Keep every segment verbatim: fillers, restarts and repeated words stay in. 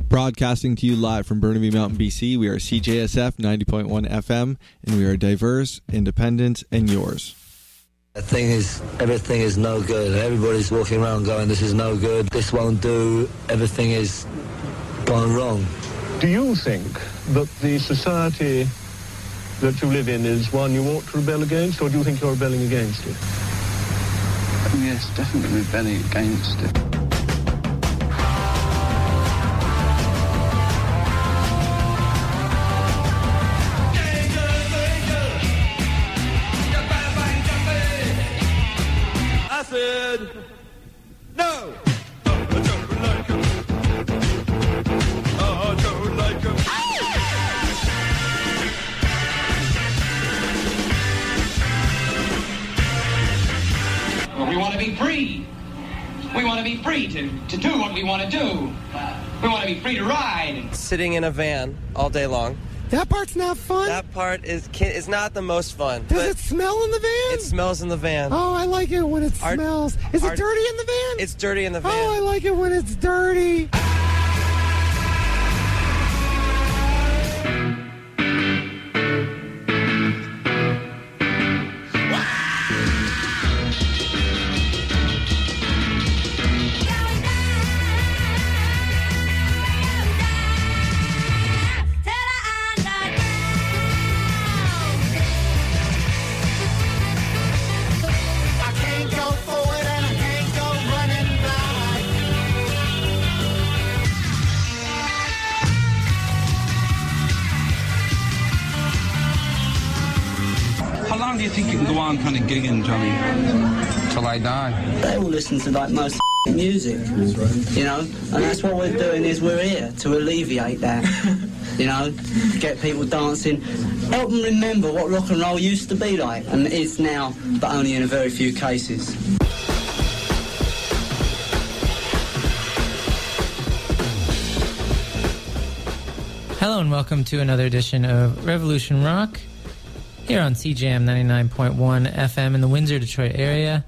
Broadcasting to you live from Burnaby Mountain, B C, we are C J S F ninety point one F M, and we are diverse, independent, and yours. The thing is, everything is no good. Everybody's walking around going, this is no good, this won't do, everything is gone wrong. Do you think that the society that you live in is one you ought to rebel against, or do you think you're rebelling against it? Yes, definitely rebelling against it. I said, no! Oh, I don't like him. Oh, I don't like him. Well, we want to be free. We want to be free to, to do what we want to do. We want to be free to ride. Sitting in a van all day long. That part's not fun? That part is is not the most fun. Does it smell in the van? It smells in the van. Oh, I like it when it Our, smells. Is our, it dirty in the van? It's dirty in the van. Oh, I like it when it's dirty. How long do you think you can go on kind of gigging, Johnny? Till I die. They all listen to like most music, you know, and that's what we're doing is we're here to alleviate that, you know, get people dancing, help them remember what rock and roll used to be like, and it is now, but only in a very few cases. Hello and welcome to another edition of Revolution Rock here on C J M ninety-nine point one F M in the Windsor, Detroit area.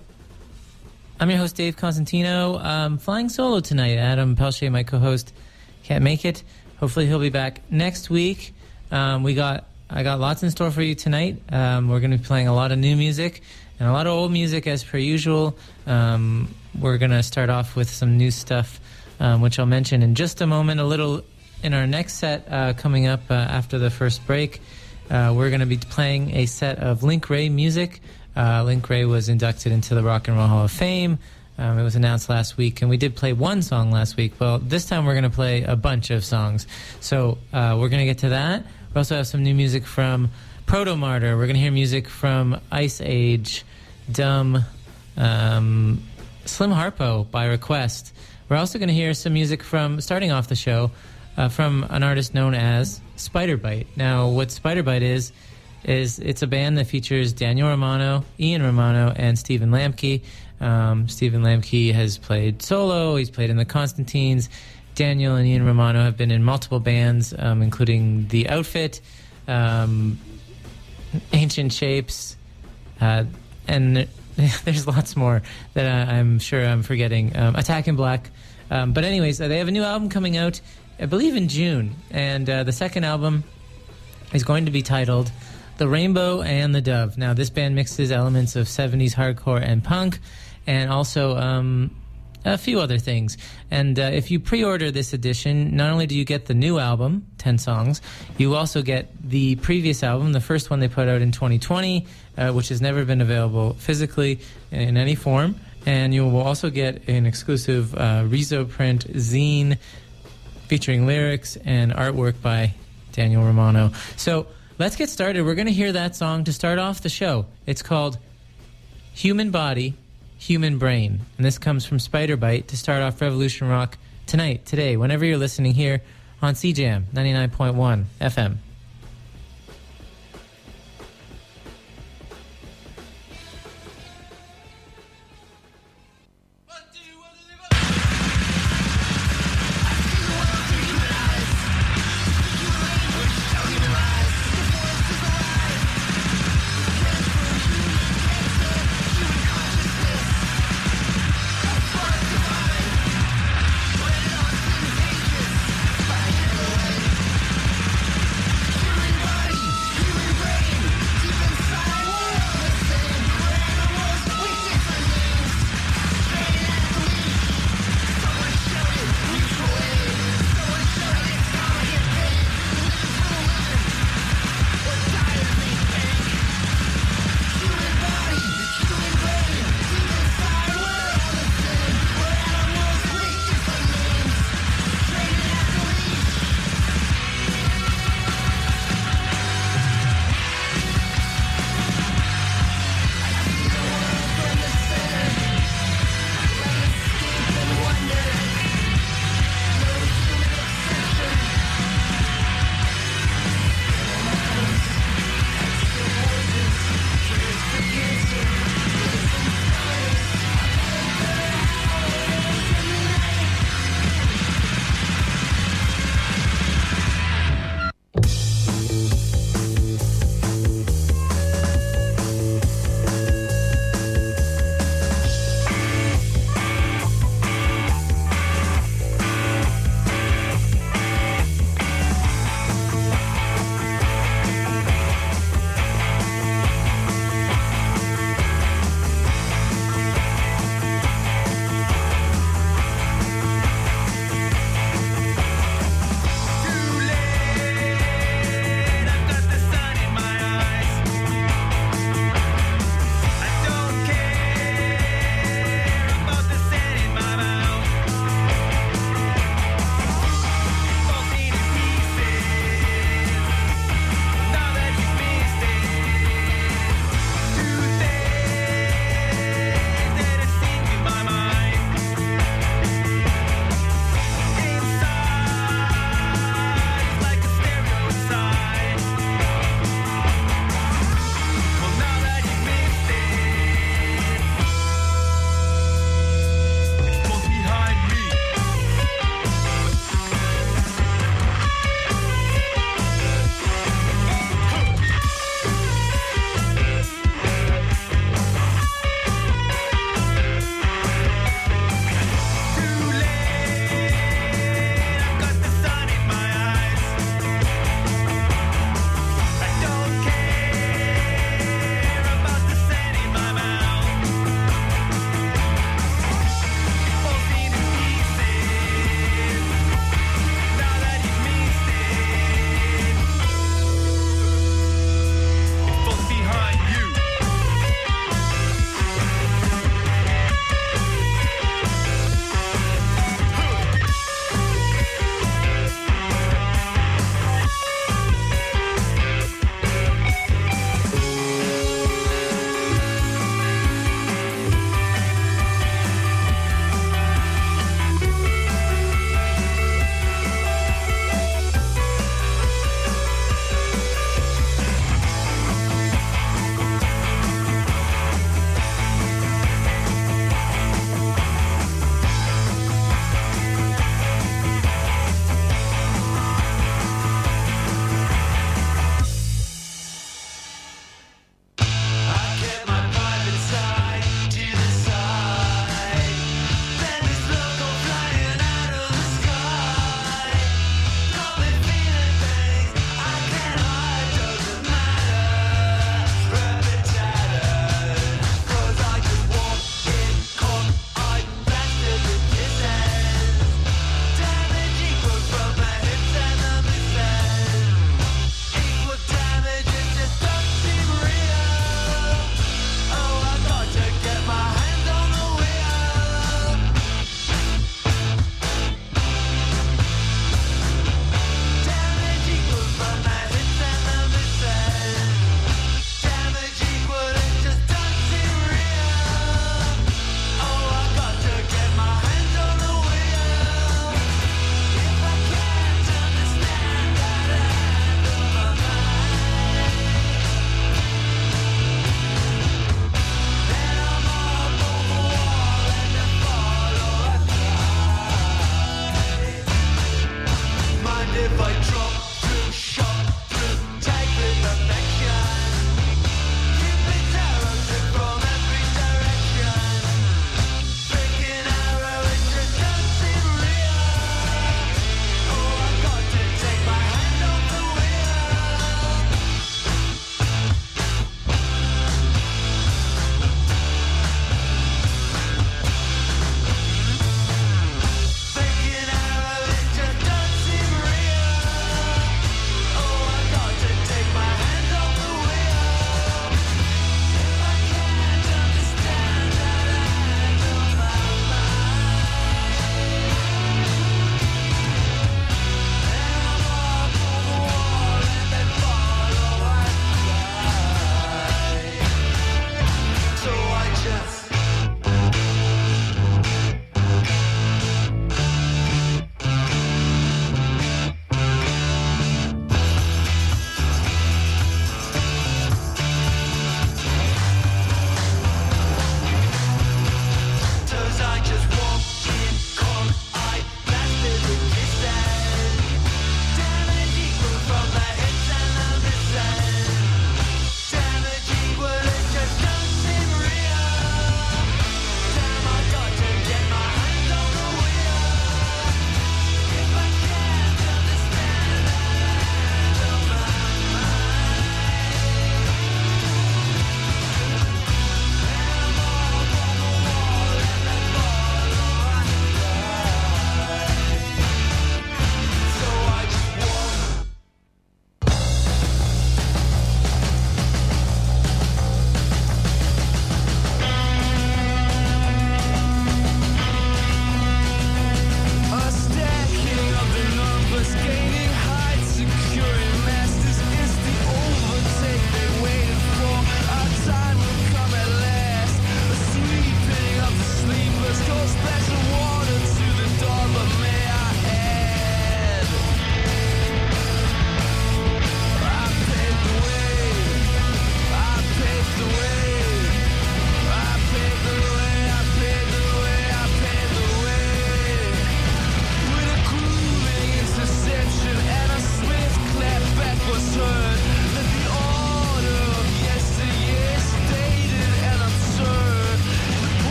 I'm your host, Dave Constantino. Um, flying solo tonight. Adam Pelche, my co-host, can't make it. Hopefully he'll be back next week. Um, we got I got lots in store for you tonight. Um, we're going to be playing a lot of new music and a lot of old music as per usual. Um, we're going to start off with some new stuff, um, which I'll mention in just a moment. A little in our next set uh, coming up uh, after the first break. Uh, we're going to be playing a set of Link Wray music. Uh, Link Wray was inducted into the Rock and Roll Hall of Fame. Um, it was announced last week, and we did play one song last week. Well, this time we're going to play a bunch of songs. So uh, we're going to get to that. We also have some new music from Proto Martyr. We're going to hear music from Ice Age, Dumb, um, Slim Harpo by request. We're also going to hear some music from, starting off the show, uh, from an artist known as Spiderbite. Now, what Spiderbite is, is it's a band that features Daniel Romano, Ian Romano, and Stephen Lamke. Um, Stephen Lamke has played solo, he's played in the Constantines. Daniel and Ian Romano have been in multiple bands, um, including The Outfit, um, Ancient Shapes, uh, and there's lots more that I, I'm sure I'm forgetting. Um, Attack in Black. Um, but anyways, uh, they have a new album coming out, I believe in June, and uh, the second album is going to be titled The Rainbow and the Dove. Now, this band mixes elements of seventies hardcore and punk, and also um, a few other things. And uh, if you pre-order this edition, not only do you get the new album, ten songs, you also get the previous album, the first one they put out in twenty twenty, uh, which has never been available physically in any form. And you will also get an exclusive uh, Rezo print zine featuring lyrics and artwork by Daniel Romano. So let's get started. We're going to hear that song to start off the show. It's called Human Body, Human Brain. And this comes from Spiderbite to start off Revolution Rock tonight, today, whenever you're listening here on C J M ninety-nine point one F M. Bye.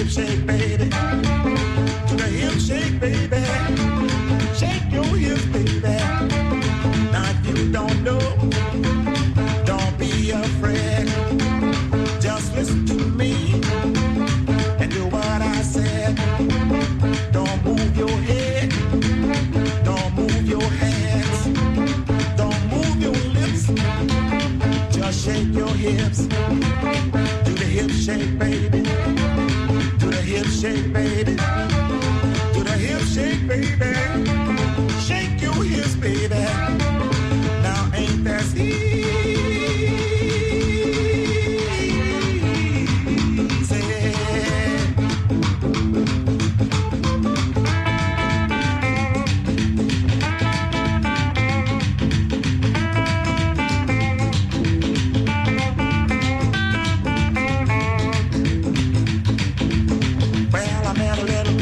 hip shake, baby. To the hip shake, baby. Shake your hips, baby. Now if you don't know, don't be afraid. Just listen to me and do what I said. Don't move your head. Don't move your hands. Don't move your lips. Just shake your hips. Do the hip shake, baby. Do the hip shake, baby. Do the hip shake, baby. Shake your hips, baby. Now ain't that easy? Well, I met a little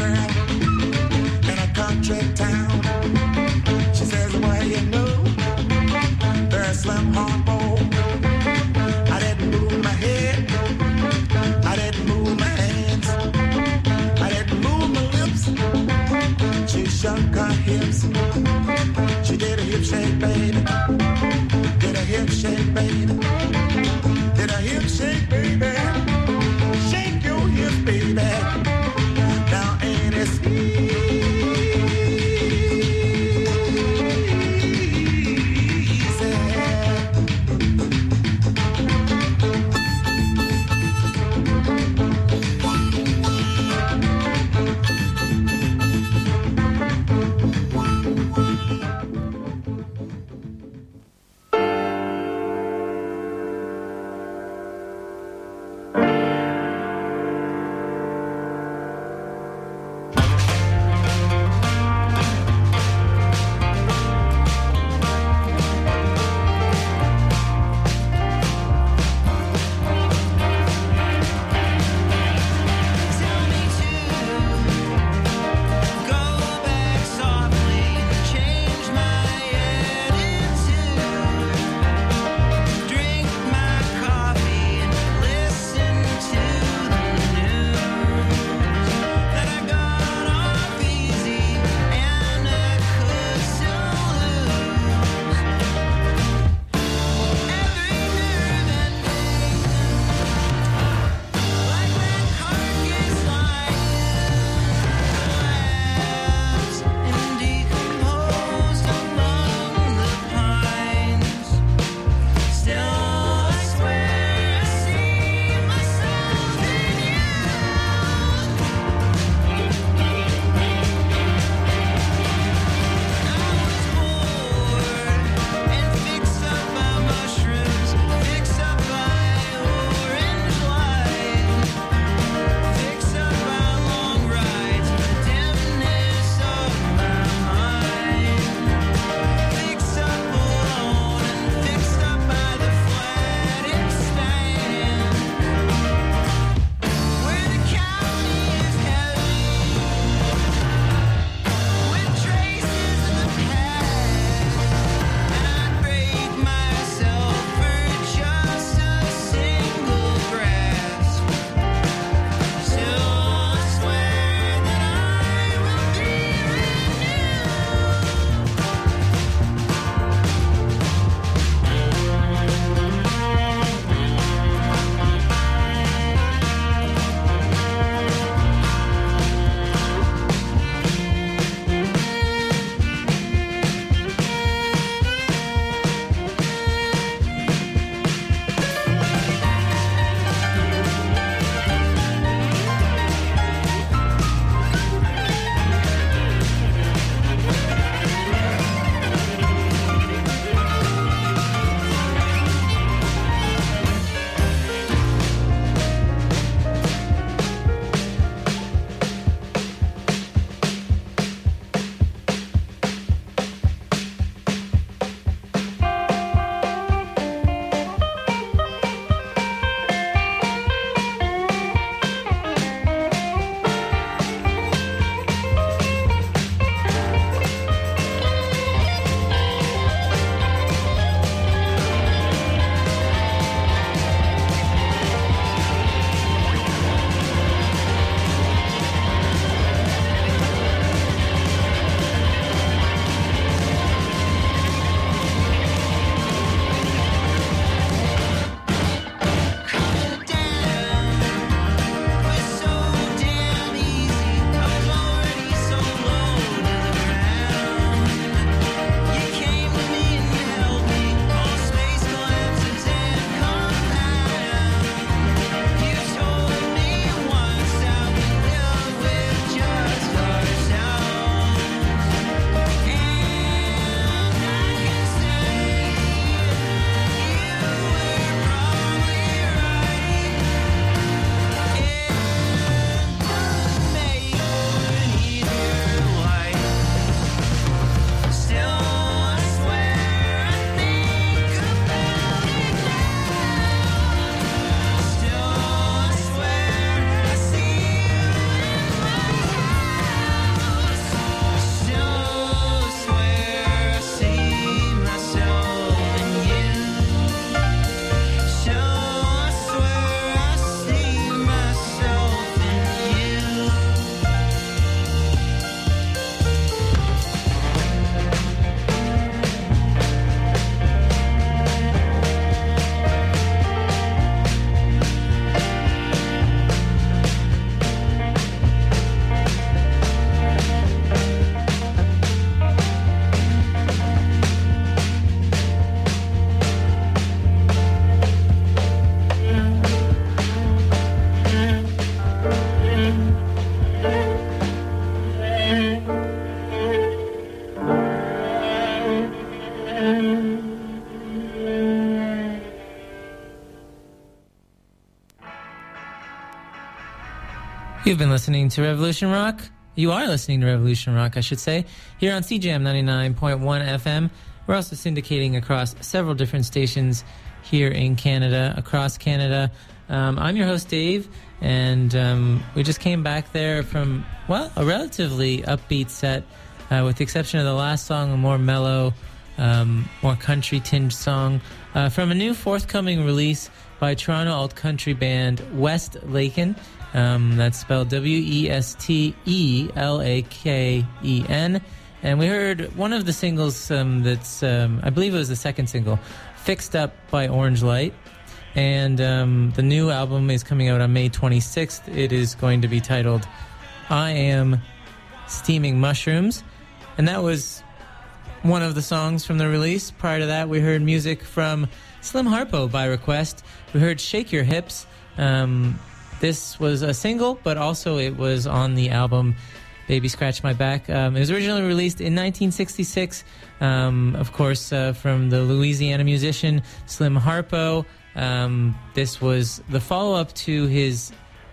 You've been listening to Revolution Rock. You are listening to Revolution Rock, I should say, here on C J M ninety-nine point one F M. We're also syndicating across several different stations here in Canada, across Canada. Um, I'm your host, Dave, and um, we just came back there from, well, a relatively upbeat set, uh, with the exception of the last song, a more mellow, um, more country-tinged song, uh, from a new forthcoming release by Toronto alt-country band West Laken. Um, that's spelled W E S T E L A K E N. And we heard one of the singles um, that's, um, I believe it was the second single, Fixed Up by Orange Light. And um, the new album is coming out on May twenty-sixth. It is going to be titled I Am Steaming Mushrooms. And that was one of the songs from the release. Prior to that, we heard music from Slim Harpo by request. We heard Shake Your Hips. Um... This was a single, but also it was on the album Baby Scratch My Back. Um, it was originally released in nineteen sixty-six, um, of course, uh, from the Louisiana musician Slim Harpo. Um, this was the follow-up to his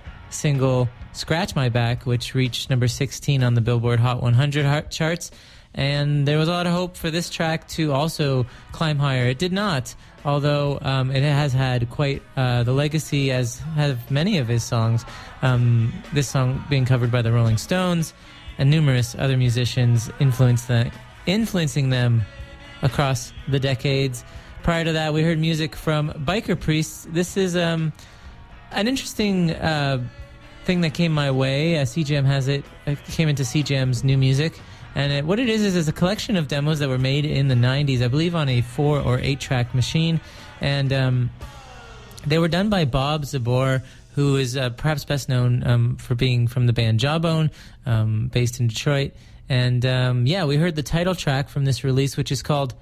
single Scratch My Back, which reached number sixteen on the Billboard Hot one hundred charts. And there was a lot of hope for this track to also climb higher. It did not, although um, it has had quite uh, the legacy, as have many of his songs. Um, this song being covered by the Rolling Stones and numerous other musicians, influence the, influencing them across the decades. Prior to that, we heard music from Biker Priests. This is um, an interesting uh, thing that came my way. Uh, C J M has it. It came into C J M's new music. And it, what it is, is it's a collection of demos that were made in the nineties, I believe on a four or eight track machine. And um, they were done by Bob Zabor, who is uh, perhaps best known um, for being from the band Jawbone, um, based in Detroit. And um, yeah, we heard the title track from this release, which is called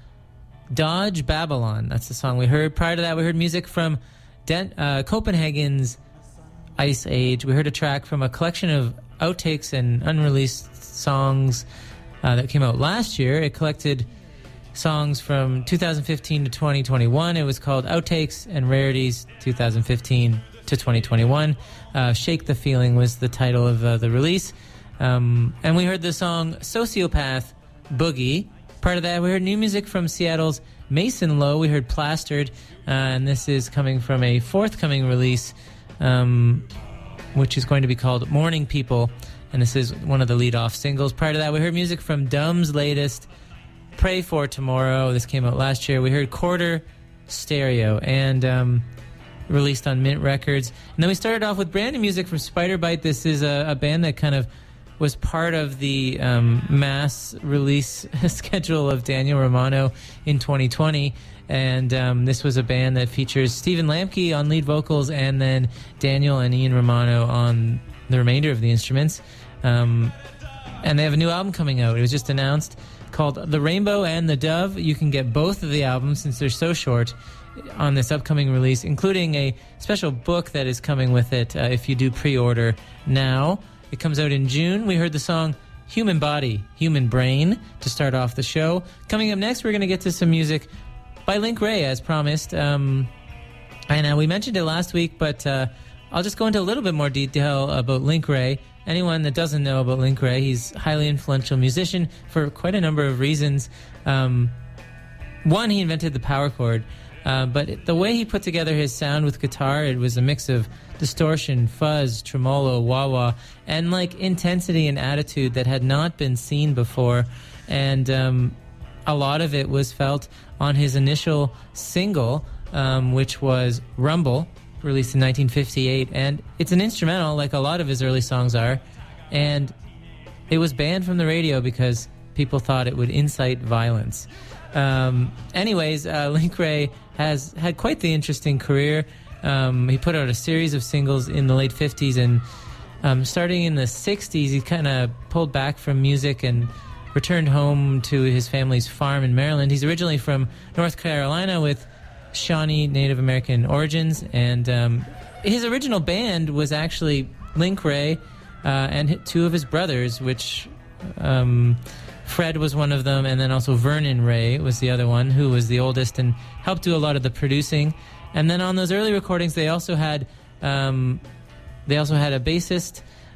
Dodge Babylon. That's the song we heard. Prior to that, we heard music from Den- uh, Copenhagen's Ice Age. We heard a track from a collection of outtakes and unreleased songs Uh, that came out last year. It collected songs from two thousand fifteen to twenty twenty-one. It was called Outtakes and Rarities twenty fifteen to twenty twenty-one. Uh, Shake the Feeling was the title of uh, the release. Um, and we heard the song Sociopath Boogie. Part of that, we heard new music from Seattle's Mason Lowe. We heard Plastered, uh, and this is coming from a forthcoming release, um, which is going to be called Morning People. And this is one of the lead-off singles. Prior to that, we heard music from Dumb's latest, Pray for Tomorrow. This came out last year. We heard Quarter Stereo, and um, released on Mint Records. And then we started off with brand new music from Spider Bite. This is a, a band that kind of was part of the um, mass release schedule of Daniel Romano in twenty twenty. And um, this was a band that features Stephen Lamke on lead vocals, and then Daniel and Ian Romano on the remainder of the instruments. Um, and they have a new album coming out. It was just announced, called The Rainbow and the Dove. You can get both of the albums, since they're so short, on this upcoming release, including a special book that is coming with it uh, if you do pre-order now. It comes out in June. We heard the song Human Body, Human Brain to start off the show. Coming up next, we're going to get to some music by Link Wray, as promised. Um, and uh, we mentioned it last week, but uh, I'll just go into a little bit more detail about Link Wray. Anyone that doesn't know about Link Wray, he's a highly influential musician for quite a number of reasons. Um, one, he invented the power chord, uh, but it, the way he put together his sound with guitar, it was a mix of distortion, fuzz, tremolo, wah-wah, and like intensity and attitude that had not been seen before. And um, a lot of it was felt on his initial single, um, which was Rumble, released in nineteen fifty-eight, and it's an instrumental like a lot of his early songs are, and it was banned from the radio because people thought it would incite violence. Um, anyways, uh, Link Wray has had quite the interesting career. Um, he put out a series of singles in the late fifties, and um, starting in the sixties, he kind of pulled back from music and returned home to his family's farm in Maryland. He's originally from North Carolina with Shawnee Native American origins, and um, his original band was actually Link Wray uh, and two of his brothers, which um, Fred was one of them, and then also Vernon Wray was the other one, who was the oldest and helped do a lot of the producing. And then on those early recordings, they also had um, they also had a bassist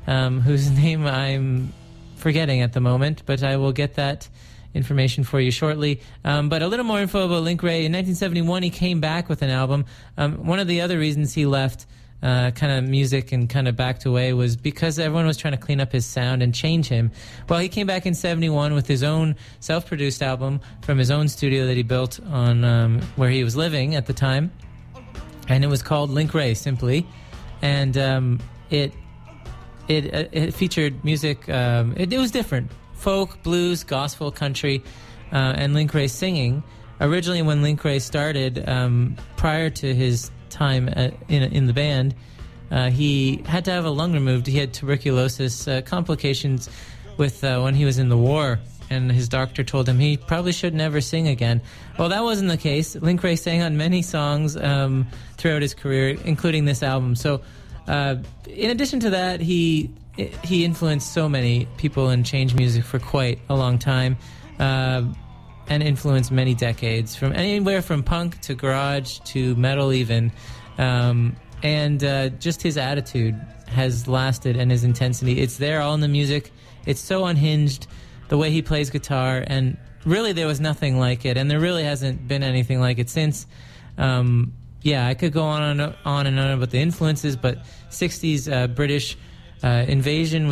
um, whose name I'm forgetting at the moment, but I will get that information for you shortly. Um, but a little more info about Link Wray. In nineteen seventy-one, he came back with an album. Um, one of the other reasons he left uh, kind of music and kind of backed away was because everyone was trying to clean up his sound and change him. Well, he came back in seventy-one with his own self-produced album from his own studio that he built on um, where he was living at the time. And it was called Link Wray, simply. And um, it, it, it featured music. Um, it, it was different. Folk, blues, gospel, country, uh, and Link Wray singing. Originally, when Link Wray started, um, prior to his time at, in in the band, uh, he had to have a lung removed. He had tuberculosis uh, complications with uh, when he was in the war, and his doctor told him he probably should never sing again. Well, that wasn't the case. Link Wray sang on many songs um, throughout his career, including this album. So, uh, in addition to that, he he influenced so many people and changed music for quite a long time, uh, and influenced many decades, from anywhere from punk to garage to metal even. Um, and uh, just his attitude has lasted, and his intensity. It's there all in the music. It's so unhinged, the way he plays guitar, and really there was nothing like it, and there really hasn't been anything like it since. Um, yeah, I could go on and on and on about the influences, but sixties uh, British uh, invasion